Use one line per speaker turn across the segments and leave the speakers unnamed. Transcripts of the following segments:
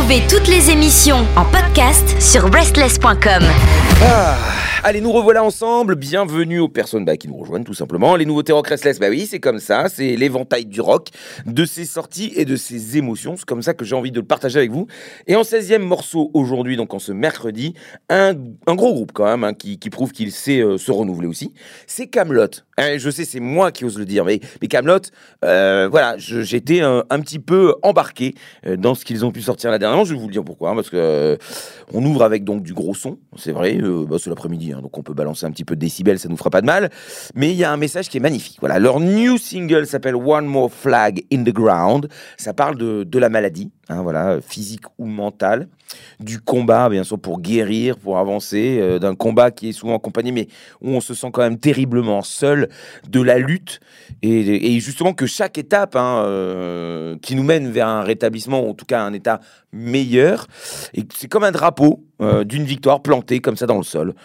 Retrouvez toutes les émissions en podcast sur restless.com.
Allez, nous revoilà ensemble. Bienvenue aux personnes qui nous rejoignent, tout simplement. Les nouveautés rock Restless, oui, c'est comme ça. C'est l'éventail du rock, de ses sorties et de ses émotions. C'est comme ça que j'ai envie de le partager avec vous. Et en 16e morceau aujourd'hui, donc en ce mercredi, un gros groupe quand même, qui prouve qu'il sait se renouveler aussi. C'est Kaamelott. Je sais, c'est moi qui ose le dire, mais Kaamelott, voilà, j'étais un petit peu embarqué dans ce qu'ils ont pu sortir la dernière. Je vais vous le dire pourquoi, parce que on ouvre avec donc du gros son, c'est vrai, c'est l'après-midi. Donc on peut balancer un petit peu de décibels, ça nous fera pas de mal. Mais il y a un message qui est magnifique. Voilà, leur new single s'appelle One More Flag in the Ground. Ça parle de la maladie, voilà, physique ou mentale, du combat, bien sûr, pour guérir, pour avancer, d'un combat qui est souvent accompagné, mais où on se sent quand même terriblement seul, de la lutte, et justement que chaque étape qui nous mène vers un rétablissement, ou en tout cas un état meilleur, et c'est comme un drapeau d'une victoire plantée comme ça dans le sol.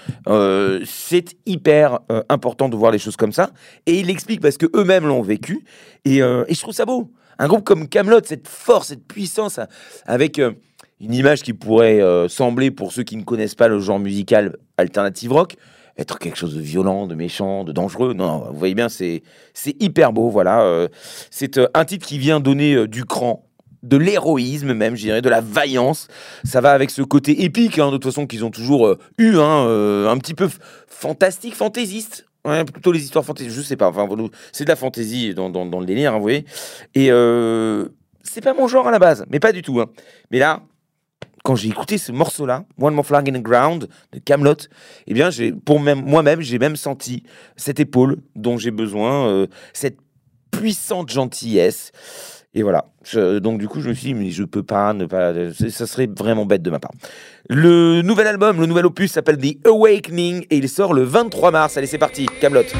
C'est hyper important de voir les choses comme ça, et il l'explique parce que eux-mêmes l'ont vécu, et je trouve ça beau. Un groupe comme Kaamelott, cette force, cette puissance, avec une image qui pourrait sembler, pour ceux qui ne connaissent pas le genre musical alternative rock, être quelque chose de violent, de méchant, de dangereux. Non, vous voyez bien, c'est hyper beau, voilà. C'est un titre qui vient donner du cran, de l'héroïsme même, je dirais, de la vaillance. Ça va avec ce côté épique, de toute façon, qu'ils ont toujours eu, un petit peu fantastique, fantaisiste. Ouais, plutôt les histoires fantaisies, je sais pas, enfin, c'est de la fantaisie dans le délire, vous voyez. Et c'est pas mon genre à la base, mais pas du tout. Mais là, quand j'ai écouté ce morceau-là, One More Flag in the Ground de Kaamelott, eh bien, moi-même, j'ai même senti cette épaule dont j'ai besoin, cette puissante gentillesse. Et voilà. Donc, du coup, je me suis dit, mais je peux pas ne pas. Ça serait vraiment bête de ma part. Le nouvel album, le nouvel opus s'appelle The Awakening et il sort le 23 mars. Allez, c'est parti, Kaamelott.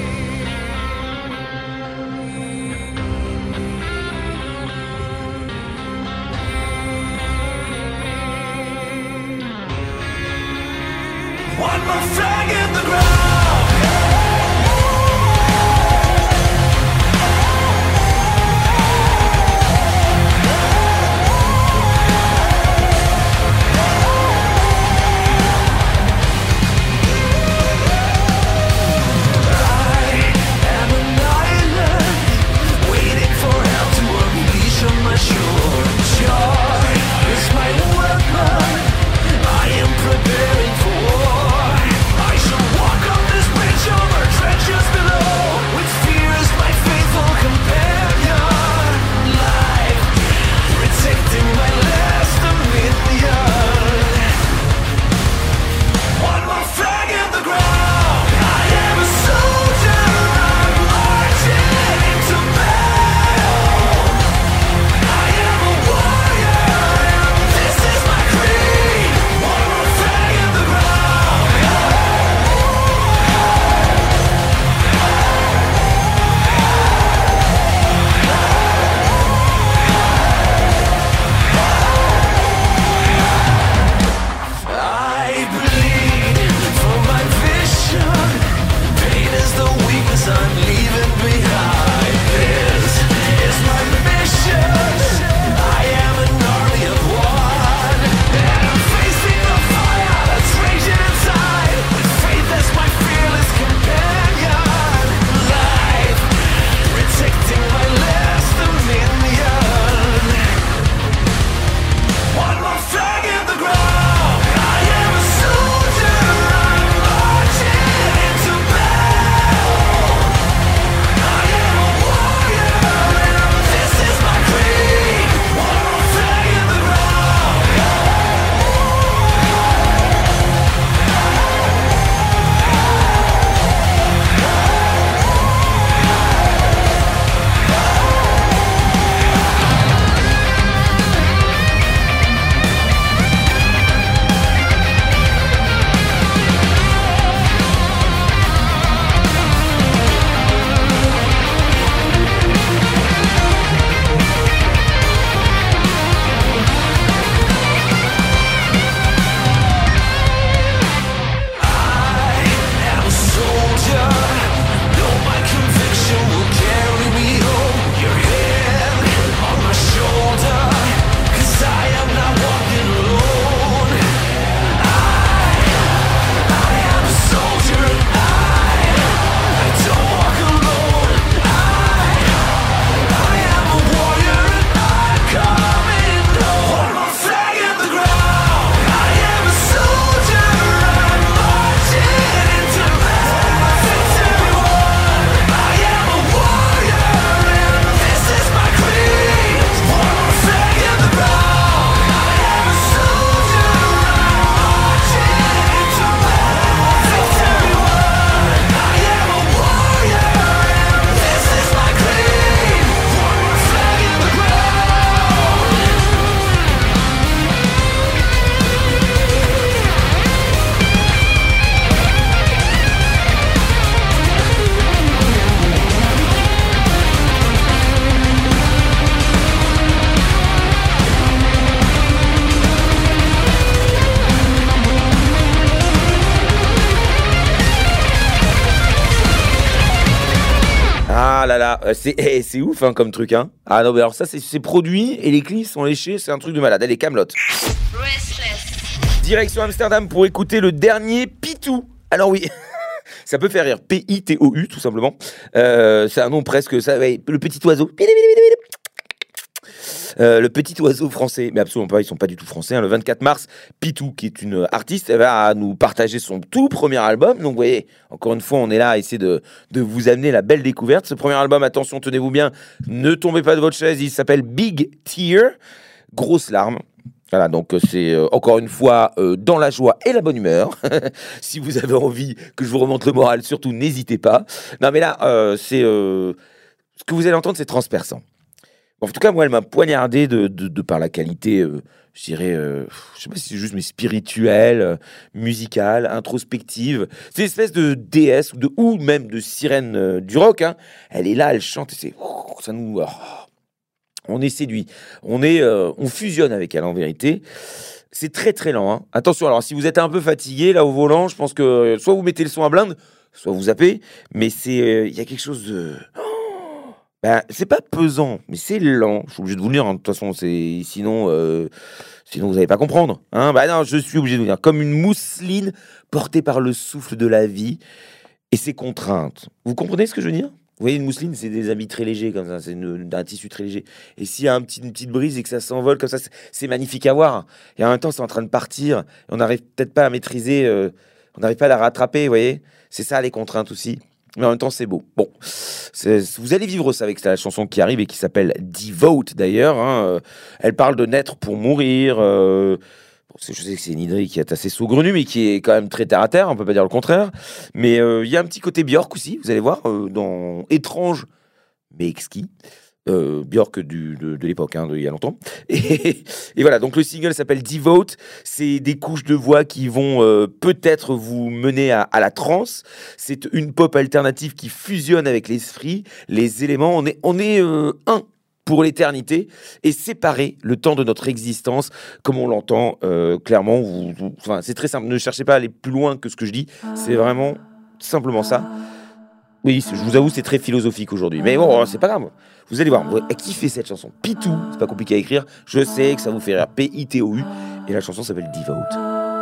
One more flag in the ground.
là là, c'est ouf hein, comme truc hein. Ah non mais alors ça c'est produit et les clips sont léchés, c'est un truc de malade. Allez Kaamelott. Direction Amsterdam pour écouter le dernier Pitou. Alors oui, ça peut faire rire. Pitou tout simplement. C'est un nom presque ça. Ouais, le petit oiseau. Le petit oiseau français, mais absolument pas, ils sont pas du tout français. Hein. Le 24 mars, Pitou, qui est une artiste, elle va nous partager son tout premier album. Donc, vous voyez, encore une fois, on est là à essayer de vous amener la belle découverte. Ce premier album, attention, tenez-vous bien, ne tombez pas de votre chaise. Il s'appelle Big Tear, grosse larme. Voilà, donc c'est encore une fois dans la joie et la bonne humeur. Si vous avez envie que je vous remonte le moral, surtout n'hésitez pas. Non, mais là, ce que vous allez entendre, c'est transperçant. En tout cas, moi, elle m'a poignardé de par la qualité, je dirais, je sais pas si c'est juste, mais spirituelle, musicale, introspective. C'est une espèce de déesse ou même de sirène du rock. Hein. Elle est là, elle chante, et ça nous... on est séduit. On fusionne avec elle, en vérité. C'est très, très lent. Hein. Attention, alors, si vous êtes un peu fatigué, là, au volant, je pense que soit vous mettez le son à blinde, soit vous zappez, mais il y a quelque chose de... c'est pas pesant, mais c'est lent. Je suis obligé de vous le dire. Hein. De toute façon, sinon vous n'allez pas comprendre. Hein. Non, je suis obligé de vous le dire. Comme une mousseline portée par le souffle de la vie et ses contraintes. Vous comprenez ce que je veux dire ? Vous voyez, une mousseline, c'est des habits très légers, comme ça. C'est un tissu très léger. Et s'il y a une petite brise et que ça s'envole comme ça, c'est magnifique à voir. Et en même temps, c'est en train de partir. Et on n'arrive peut-être pas à maîtriser. On n'arrive pas à la rattraper, vous voyez ? C'est ça, les contraintes aussi. Mais en même temps, c'est beau. Bon, vous allez vivre ça avec la chanson qui arrive et qui s'appelle Devote d'ailleurs. Hein. Elle parle de naître pour mourir. Je sais que c'est une idée qui est assez saugrenue, mais qui est quand même très terre à terre. On peut pas dire le contraire. Mais il y a un petit côté Björk aussi. Vous allez voir dans Étrange mais exquis. Björk de l'époque, hein, il y a longtemps. Et voilà, donc le single s'appelle Devote. C'est des couches de voix qui vont peut-être vous mener à la transe. C'est une pop alternative qui fusionne avec l'esprit, les éléments. On est un pour l'éternité et séparer le temps de notre existence, comme on l'entend clairement. C'est très simple. Ne cherchez pas à aller plus loin que ce que je dis. C'est vraiment simplement ça. Oui, je vous avoue, c'est très philosophique aujourd'hui. Mais bon, c'est pas grave. Vous allez voir, vous allez kiffer cette chanson. Pitou, c'est pas compliqué à écrire. Je sais que ça vous fait rire. Pitou. Et la chanson s'appelle Devote.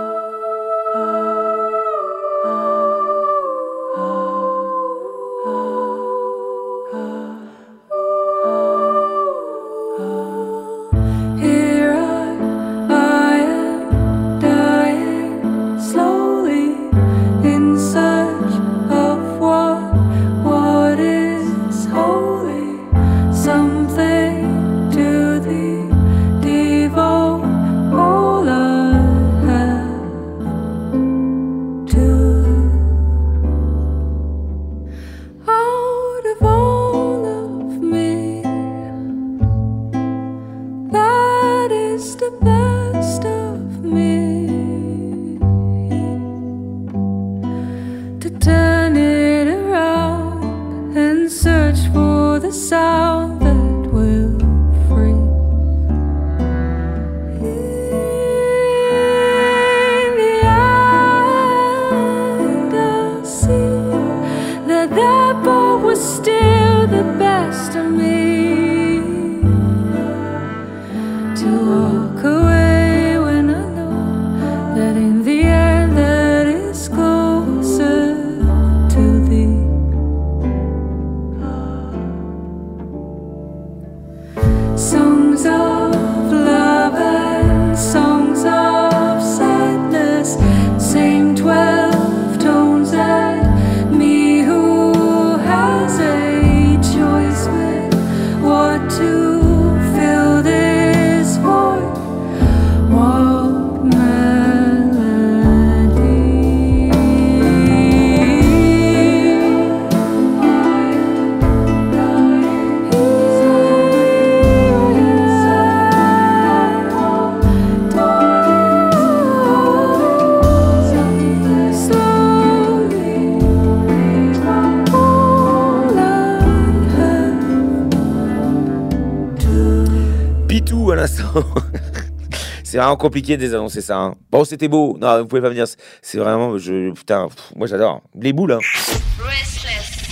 C'est vraiment compliqué de désannoncer ça. Hein. Bon, c'était beau. Non, vous pouvez pas me dire. C'est vraiment... Putain, moi j'adore. Les boules, hein.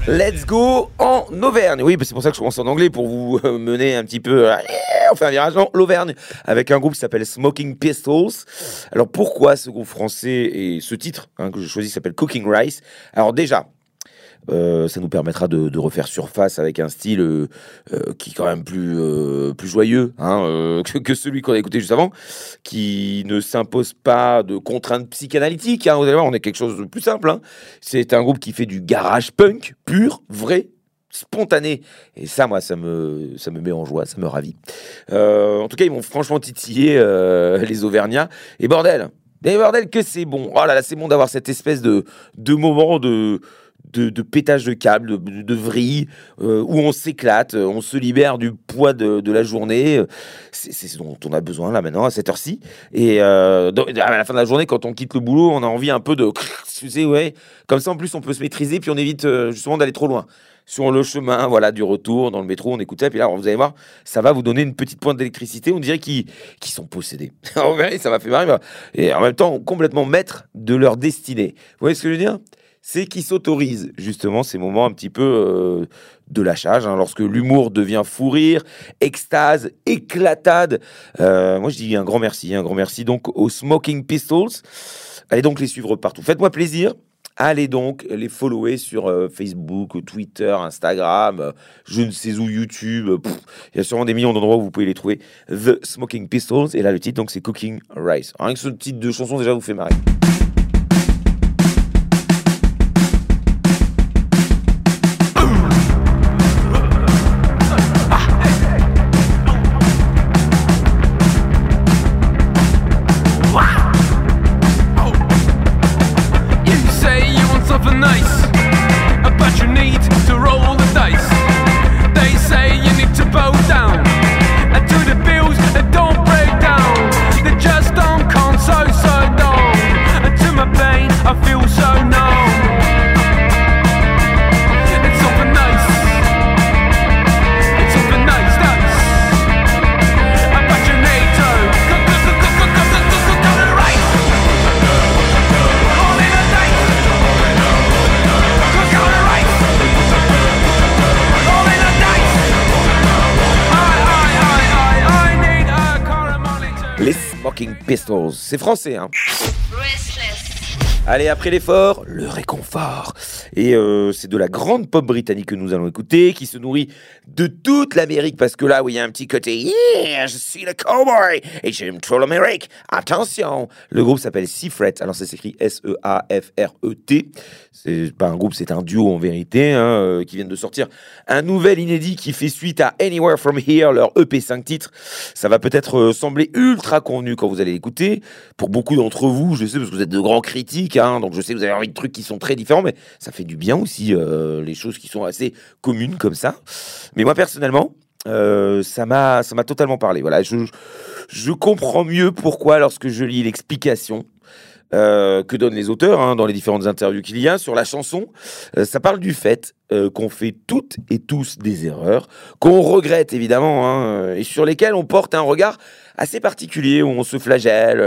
Let's go en Auvergne. Oui, c'est pour ça que je commence en anglais, pour vous mener un petit peu. On fait un virage dans l'Auvergne avec un groupe qui s'appelle Smoking Pistols. Alors pourquoi ce groupe français et ce titre que j'ai choisi s'appelle Cooking Rice? Alors déjà, ça nous permettra de refaire surface avec un style qui est quand même plus joyeux que celui qu'on a écouté juste avant, qui ne s'impose pas de contraintes psychanalytiques. Vous allez voir, on est quelque chose de plus simple. C'est un groupe qui fait du garage punk pur, vrai, spontané, et ça, moi, ça me met en joie, ça me ravit. En tout cas, ils m'ont franchement titillé, les Auvergnats, et bordel que c'est bon. Oh là là, c'est bon d'avoir cette espèce de moment de pétage de câble, de vrille, où on s'éclate, on se libère du poids de la journée. C'est ce dont on a besoin là maintenant, à cette heure-ci. Et à la fin de la journée, quand on quitte le boulot, on a envie un peu de... Tu sais, ouais. Comme ça, en plus, on peut se maîtriser, puis on évite justement d'aller trop loin. Sur le chemin, voilà, du retour, dans le métro, on écoute ça, puis là, vous allez voir, ça va vous donner une petite pointe d'électricité. On dirait qu'ils sont possédés. En vrai, ça m'a fait marrer. Et en même temps, complètement maîtres de leur destinée. Vous voyez ce que je veux dire ? C'est qu'ils s'autorisent justement ces moments un petit peu de lâchage, lorsque l'humour devient fou rire, extase, éclatade. Moi, je dis un grand merci donc aux Smoking Pistols. Allez donc les suivre partout. Faites-moi plaisir. Allez donc les follower sur Facebook, Twitter, Instagram, je ne sais où, YouTube. Il y a sûrement des millions d'endroits où vous pouvez les trouver. The Smoking Pistols. Et là, le titre, donc, c'est Cooking Rice. Rien que ce titre de chanson, déjà, vous fait marrer. Les Smoking Pistols, c'est français, Allez, après l'effort, le réconfort. Et c'est de la grande pop britannique que nous allons écouter, qui se nourrit de toute l'Amérique, parce que là où il y a un petit côté « Yeah, je suis le cowboy et j'aime trop l'Amérique, attention !» Le groupe s'appelle Seafret, alors ça s'écrit S-E-A-F-R-E-T. C'est pas un groupe, c'est un duo en vérité, qui viennent de sortir un nouvel inédit qui fait suite à Anywhere From Here, leur EP 5 titres. Ça va peut-être sembler ultra convenu quand vous allez l'écouter. Pour beaucoup d'entre vous, je sais, parce que vous êtes de grands critiques, donc je sais que vous avez envie de trucs qui sont très différents, mais ça fait du bien aussi, les choses qui sont assez communes comme ça. Mais moi, personnellement, ça m'a totalement parlé. Voilà, je comprends mieux pourquoi, lorsque je lis l'explication que donnent les auteurs dans les différentes interviews qu'il y a sur la chanson, ça parle du fait qu'on fait toutes et tous des erreurs, qu'on regrette évidemment, et sur lesquelles on porte un regard assez particulier, où on se flagelle,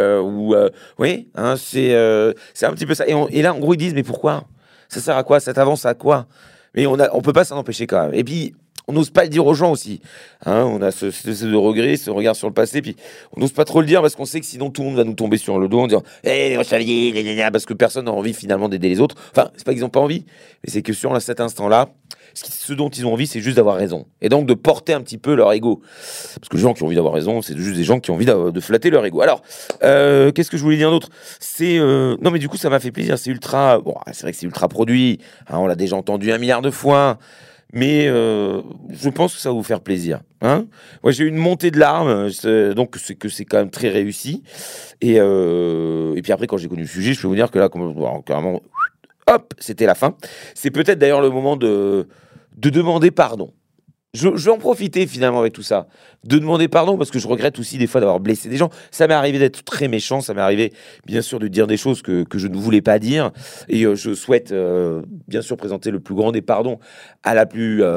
c'est un petit peu ça. Et là, en gros, ils disent, mais pourquoi ? Ça sert à quoi ? Ça t'avance à quoi ? Mais on peut pas s'en empêcher quand même. Et puis, on n'ose pas le dire aux gens aussi. On a ce regret, ce regard sur le passé, puis on n'ose pas trop le dire parce qu'on sait que sinon tout le monde va nous tomber sur le dos en disant parce que personne n'a envie finalement d'aider les autres. Enfin, c'est pas qu'ils n'ont pas envie, mais c'est que sur cet instant-là, ce dont ils ont envie, c'est juste d'avoir raison. Et donc de porter un petit peu leur ego. Parce que les gens qui ont envie d'avoir raison, c'est juste des gens qui ont envie de flatter leur ego. Alors, qu'est-ce que je voulais dire d'autre ? Non, mais du coup, ça m'a fait plaisir. C'est ultra... Bon, c'est vrai que c'est ultra produit. On l'a déjà entendu 1 milliard de fois. Mais je pense que ça va vous faire plaisir. Moi, j'ai eu une montée de larmes, donc c'est quand même très réussi. Et puis après, quand j'ai connu le sujet, je peux vous dire que là, carrément, hop, c'était la fin. C'est peut-être d'ailleurs le moment de demander pardon. Je vais en profiter finalement avec tout ça, de demander pardon parce que je regrette aussi des fois d'avoir blessé des gens. Ça m'est arrivé d'être très méchant, ça m'est arrivé bien sûr de dire des choses que je ne voulais pas dire et je souhaite bien sûr présenter le plus grand des pardons à la plus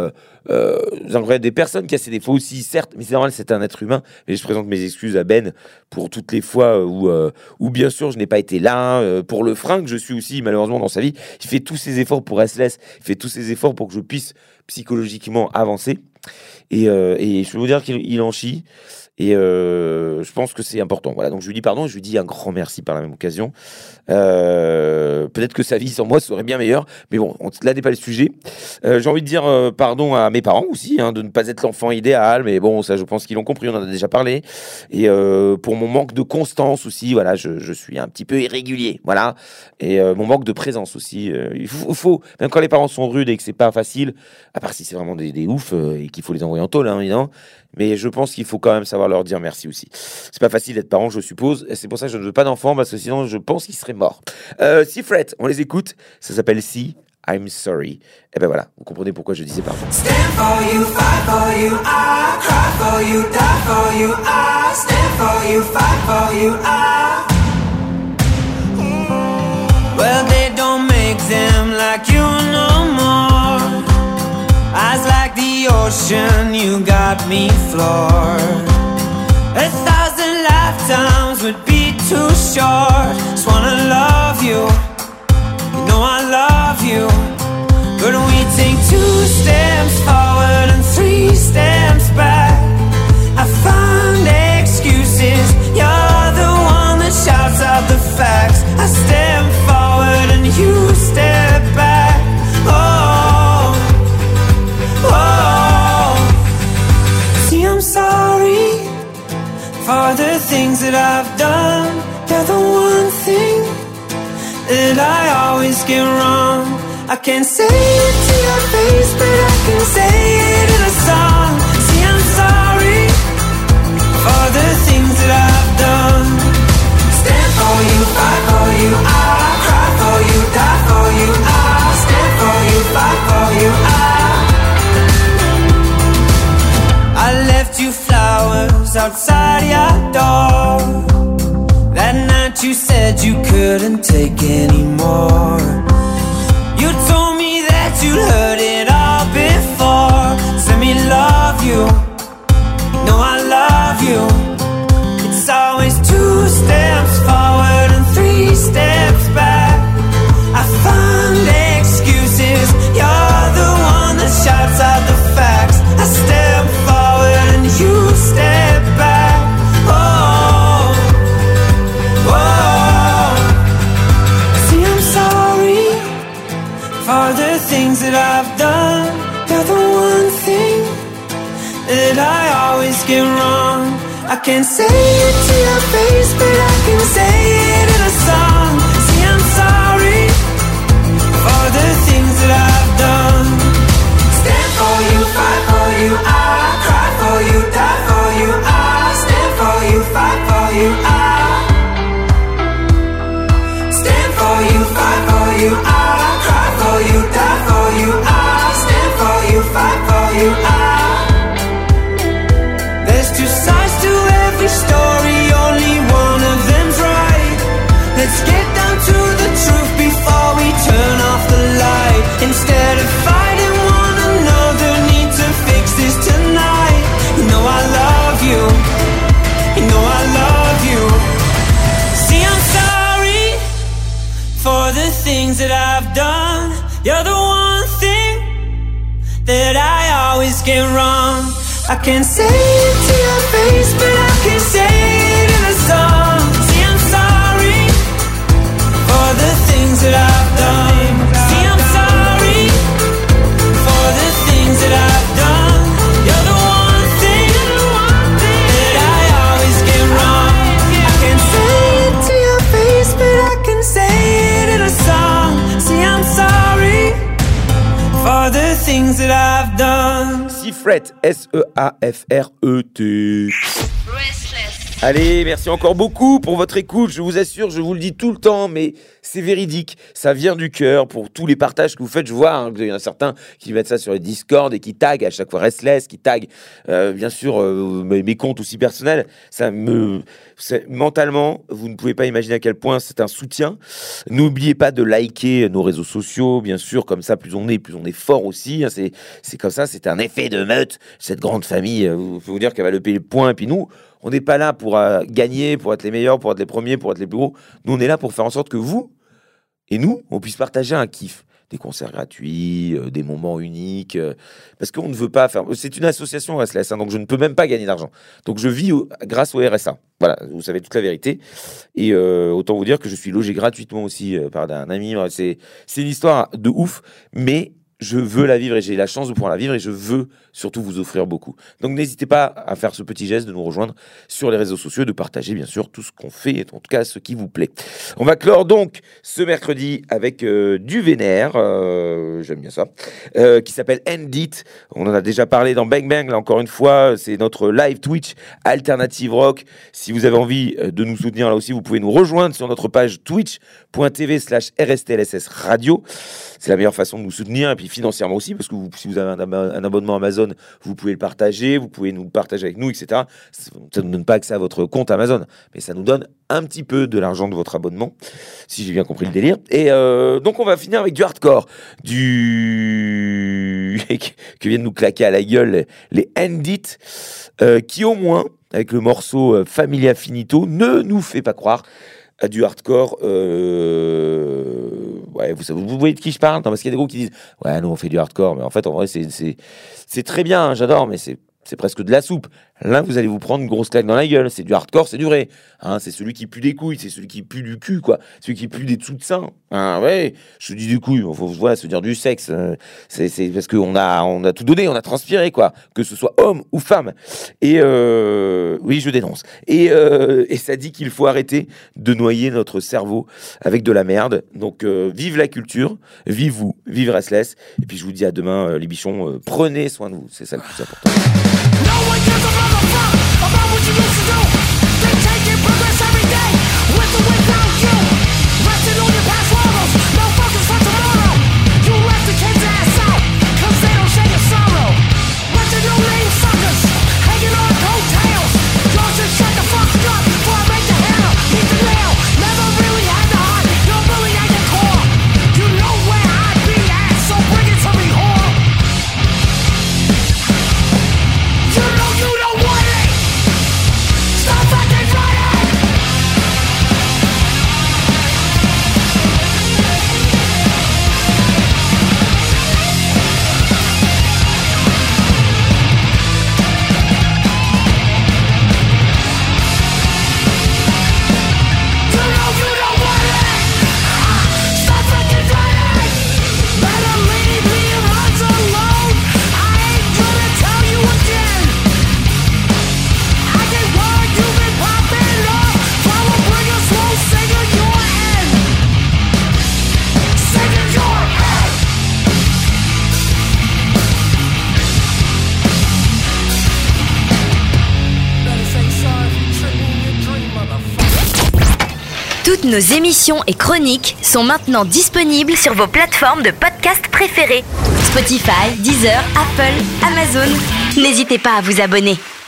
des personnes qui a ses défauts aussi, certes, mais c'est normal, c'est un être humain. Mais je présente mes excuses à Ben pour toutes les fois où bien sûr je n'ai pas été là, pour le frein que je suis aussi malheureusement dans sa vie. Il fait tous ses efforts pour Restless, il fait tous ses efforts pour que je puisse psychologiquement avancer. Et je peux vous dire qu'il en chie. Et je pense que c'est important. Voilà, donc je lui dis pardon, je lui dis un grand merci par la même occasion. Peut-être que sa vie sans moi serait bien meilleure, mais bon, là n'est pas le sujet. J'ai envie de dire pardon à mes parents aussi, de ne pas être l'enfant idéal, mais bon, ça je pense qu'ils l'ont compris, on en a déjà parlé. Et pour mon manque de constance aussi, voilà, je suis un petit peu irrégulier, voilà. Et mon manque de présence aussi. Il faut, même quand les parents sont rudes et que c'est pas facile, à part si c'est vraiment des oufs et qu'il faut les envoyer en tôle, évidemment. Mais je pense qu'il faut quand même savoir leur dire merci aussi. C'est pas facile d'être parent, je suppose. Et c'est pour ça que je ne veux pas d'enfants, parce que sinon, je pense qu'ils seraient morts. Seafret, on les écoute. Ça s'appelle See, I'm Sorry. Et ben voilà, vous comprenez pourquoi je disais pardon.
Stand for you, fight for you, I cry for you, die for you, I stand for you, fight for you, I. Well, they don't make them like you no more. Eyes like the ocean, you got me floored. 1,000 lifetimes would be too short. Just wanna love you, you know I love you. But we take 2 steps forward and 3 steps back. I find excuses, you're the one that shouts out the facts. I step forward and you step back. Oh, oh. See, I'm sorry for the things that I've done. You're the one thing that I always get wrong. I can't say it to your face, but I can say it in a song. See, I'm sorry for the things that I've done. Stand for you, fight for you, I cry for you, die for you, I stand for you, fight for you, I left you flowers outside your door. That night you said you couldn't take anymore. You told me that you'd heard it all before. Let me love you, you know I love you. It's always 2 steps forward and 3 steps back. I find excuses, you're the one that shouts out the facts. I step forward and you step back. Oh, oh. See, I'm sorry for the things that I've done. You're the one thing that I always get wrong. I can't say it to your face, but I can say it in a song. See, I'm sorry for the things that I've done. Stand for you, fight for you, I cry for you, die for you, I stand for you, fight for you, I. Stand for you, fight for you, I cry for you, die for you, I stand for you, fight for you, I. There's 2 sides to every story, only one of them's right. Let's get down to the truth before we turn off the light. Instead of fighting one another, need to fix this tonight. You know I love you, you know I love you. See, I'm sorry for the things that I've done. You're the one thing that I always get wrong. I can't say it to your face, but I can say it in a song. See, I'm sorry for the things that I've done. See, I'm sorry for the things that I've done. You're the one thing that I always get wrong. I can't say it to your face, but I can say it in a song. See, I'm sorry for the things that I've done.
Seafret, S-E-A-F-R-E-T.
Restless.
Allez, merci encore beaucoup pour votre écoute. Je vous assure, je vous le dis tout le temps, mais c'est véridique. Ça vient du cœur pour tous les partages que vous faites. Je vois qu'il y en a certains qui mettent ça sur les Discord et qui taguent à chaque fois Restless, qui taguent bien sûr mes comptes aussi personnels. Mentalement, vous ne pouvez pas imaginer à quel point c'est un soutien. N'oubliez pas de liker nos réseaux sociaux, bien sûr. Comme ça, plus on est fort aussi. C'est comme ça, c'est un effet de meute. Cette grande famille, je peux vous dire qu'elle va lever le point. Et puis nous, on n'est pas là pour gagner, pour être les meilleurs, pour être les premiers, pour être les plus gros. Nous, on est là pour faire en sorte que vous et nous, on puisse partager un kiff. Des concerts gratuits, des moments uniques. Parce qu'on ne veut pas faire... C'est une association Restless, donc je ne peux même pas gagner d'argent. Donc je vis grâce au RSA. Voilà, vous savez toute la vérité. Et autant vous dire que je suis logé gratuitement aussi par un ami. C'est une histoire de ouf, mais... je veux la vivre et j'ai la chance de pouvoir la vivre et je veux surtout vous offrir beaucoup. Donc n'hésitez pas à faire ce petit geste de nous rejoindre sur les réseaux sociaux et de partager bien sûr tout ce qu'on fait et en tout cas ce qui vous plaît. On va clore donc ce mercredi avec du vénère, j'aime bien ça, qui s'appelle End It. On en a déjà parlé dans Bang Bang, là encore une fois, c'est notre live Twitch Alternative Rock. Si vous avez envie de nous soutenir là aussi, vous pouvez nous rejoindre sur notre page twitch.tv/RSTLSS Radio. C'est la meilleure façon de nous soutenir et puis financièrement aussi, parce que si vous avez un abonnement Amazon, vous pouvez le partager, vous pouvez nous le partager avec nous, etc. Ça ne nous donne pas accès à votre compte Amazon, mais ça nous donne un petit peu de l'argent de votre abonnement, si j'ai bien compris le délire. Et donc on va finir avec du hardcore, que viennent nous claquer à la gueule les End It, qui au moins, avec le morceau Familia Finito, ne nous fait pas croire à du hardcore. Ouais, vous voyez de qui je parle? Non, parce qu'il y a des groupes qui disent ouais, nous on fait du hardcore, mais en fait en vrai c'est très bien, hein, j'adore, mais c'est presque de la soupe. Là, vous allez vous prendre une grosse claque dans la gueule. C'est du hardcore, c'est du vrai. Hein, c'est celui qui pue des couilles, c'est celui qui pue du cul, quoi. Celui qui pue des dessous de sein. Hein, ouais, je dis du couille, faut voilà, se dire du sexe. C'est parce qu'on a tout donné, on a transpiré, quoi. Que ce soit homme ou femme. Et oui, je dénonce. Et ça dit qu'il faut arrêter de noyer notre cerveau avec de la merde. Donc, vive la culture, vive vous, vive Restless. Et puis, je vous dis à demain, les bichons, prenez soin de vous. C'est ça le plus important.
No one gives a motherfucker about what you used to do. They take your progress every day, with or without you. Resting on your past laurels, no focus for tomorrow. You left the kids' ass out, cause they don't share your sorrow. Let the no-name suckers, hanging on coattails. Yours just shut the fuck up, before I make the hair. Beat the nail, never really had the heart, you're really at your core. You know where I'd be at, so bring it to me, whore. You know you don't want it. Stop fucking running. You know you don't want it. Stop fucking running. Better leave me alone. I ain't gonna tell you again. I get word you've been popping up. Follow bringers won't sing at your end. Sing at your end. Better say sorry if you trip on your dream, motherfucker.
Toutes nos émissions et chroniques sont maintenant disponibles sur vos plateformes de podcast préférées. Spotify, Deezer, Apple, Amazon. N'hésitez pas à vous abonner.